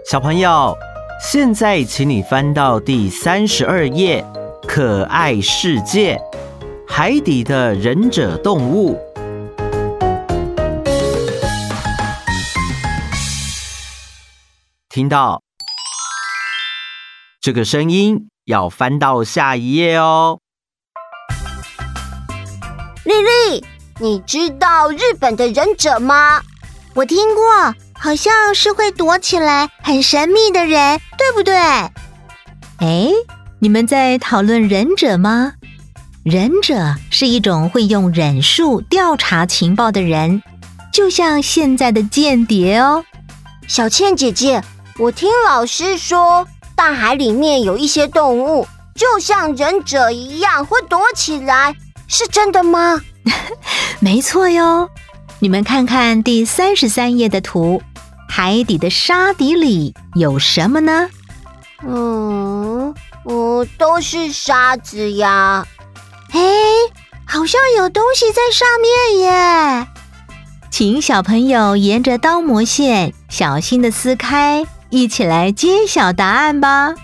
小朋友，现在请你翻到第32页，可爱世界，海底的忍者动物。听到这个声音，要翻到下一页哦。 丽丽，你知道日本的忍者吗？ 我听过，好像是会躲起来很神秘的人，对不对？ 哎，你们在讨论忍者吗？忍者是一种会用忍术调查情报的人，就像现在的间谍哦。 小倩姐姐，我听老师说，大海里面有一些动物，就像忍者一样会躲起来，是真的吗？ 没错哟，你们看看第33页的图，海底的沙底里有什么呢？ 都是沙子呀。 好像有东西在上面耶。 请小朋友沿着刀模线小心地撕开，一起来揭晓答案吧。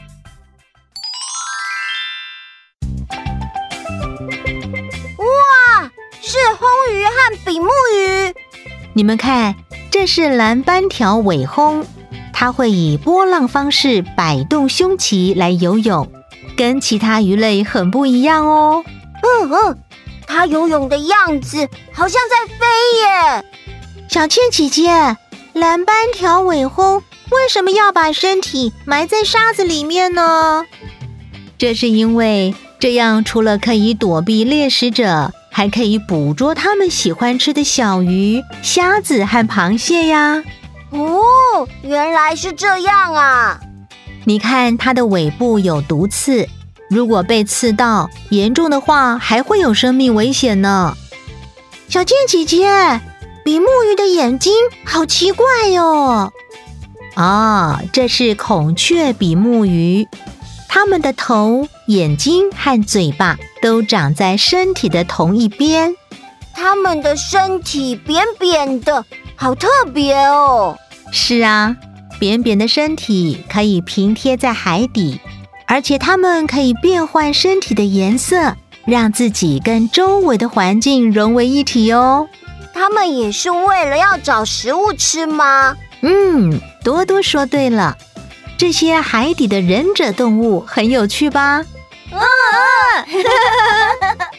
哇，是魟鱼和比目鱼。 你们看，这是蓝斑条尾魟，它会以波浪方式摆动胸鳍来游泳，跟其他鱼类很不一样哦。 它游泳的样子好像在飞耶。 小倩姐姐，蓝斑条尾魟为什么要把身体埋在沙子里面呢？ 这是因为这样除了可以躲避猎食者，还可以捕捉他们喜欢吃的小鱼、虾子和螃蟹呀。 原来是这样啊。 你看它的尾部有毒刺，如果被刺到，严重的话还会有生命危险呢。 小倩姐姐，比目鱼的眼睛好奇怪哟。 这是孔雀比目鱼，它们的头、眼睛和嘴巴都长在身体的同一边。 它们的身体扁扁的，好特别哦。 是啊，扁扁的身体可以平贴在海底，而且它们可以变换身体的颜色，让自己跟周围的环境融为一体哦。 它们也是为了要找食物吃吗？ 多多说对了，这些海底的忍者动物很有趣吧？